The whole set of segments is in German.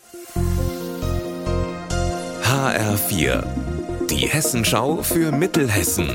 HR4, die Hessenschau für Mittelhessen.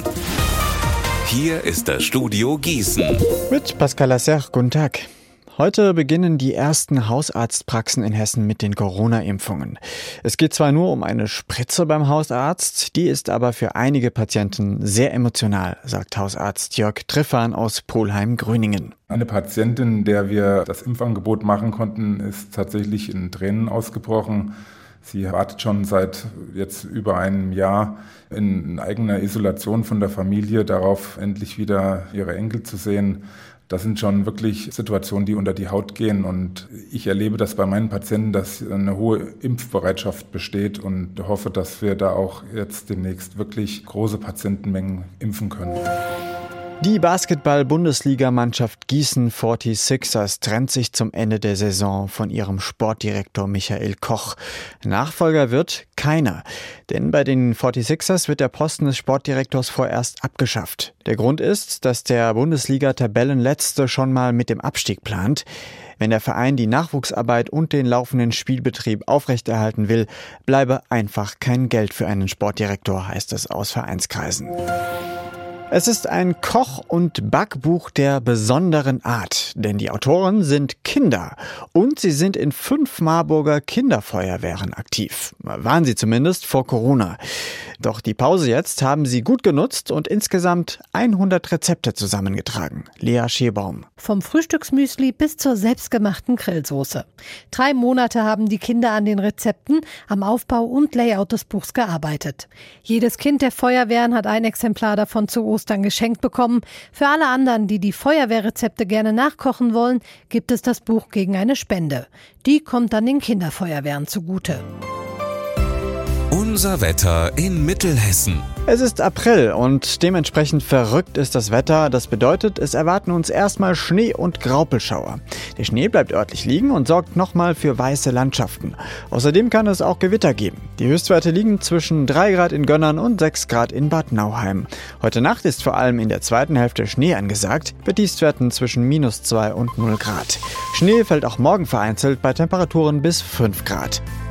Hier ist das Studio Gießen. Mit Pascal Lasser, guten Tag. Heute beginnen die ersten Hausarztpraxen in Hessen mit den Corona-Impfungen. Es geht zwar nur um eine Spritze beim Hausarzt, die ist aber für einige Patienten sehr emotional, sagt Hausarzt Jörg Triffan aus Polheim-Gröningen. Eine Patientin, der wir das Impfangebot machen konnten, ist tatsächlich in Tränen ausgebrochen. Sie wartet schon seit jetzt über einem Jahr in eigener Isolation von der Familie darauf, endlich wieder ihre Enkel zu sehen. Das sind schon wirklich Situationen, die unter die Haut gehen. Und ich erlebe das bei meinen Patienten, dass eine hohe Impfbereitschaft besteht und hoffe, dass wir da auch jetzt demnächst wirklich große Patientenmengen impfen können. Die Basketball-Bundesligamannschaft Gießen 46ers trennt sich zum Ende der Saison von ihrem Sportdirektor Michael Koch. Nachfolger wird keiner, denn bei den 46ers wird der Posten des Sportdirektors vorerst abgeschafft. Der Grund ist, dass der Bundesliga-Tabellenletzte schon mal mit dem Abstieg plant. Wenn der Verein die Nachwuchsarbeit und den laufenden Spielbetrieb aufrechterhalten will, bleibe einfach kein Geld für einen Sportdirektor, heißt es aus Vereinskreisen. Es ist ein Koch- und Backbuch der besonderen Art, denn die Autoren sind Kinder und sie sind in 5 Marburger Kinderfeuerwehren aktiv. Waren sie zumindest vor Corona. Doch die Pause jetzt haben sie gut genutzt und insgesamt 100 Rezepte zusammengetragen. Lea Schebaum. Vom Frühstücksmüsli bis zur selbstgemachten Grillsoße. 3 Monate haben die Kinder an den Rezepten, am Aufbau und Layout des Buchs gearbeitet. Jedes Kind der Feuerwehren hat ein Exemplar davon zu Ostern geschenkt bekommen. Für alle anderen, die die Feuerwehrrezepte gerne nachkochen wollen, gibt es das Buch gegen eine Spende. Die kommt dann den Kinderfeuerwehren zugute. Unser Wetter in Mittelhessen. Es ist April und dementsprechend verrückt ist das Wetter. Das bedeutet, es erwarten uns erstmal Schnee- und Graupelschauer. Der Schnee bleibt örtlich liegen und sorgt nochmal für weiße Landschaften. Außerdem kann es auch Gewitter geben. Die Höchstwerte liegen zwischen 3 Grad in Gönnern und 6 Grad in Bad Nauheim. Heute Nacht ist vor allem in der zweiten Hälfte Schnee angesagt, bei Tiefstwerten zwischen -2 und 0 Grad. Schnee fällt auch morgen vereinzelt bei Temperaturen bis 5 Grad.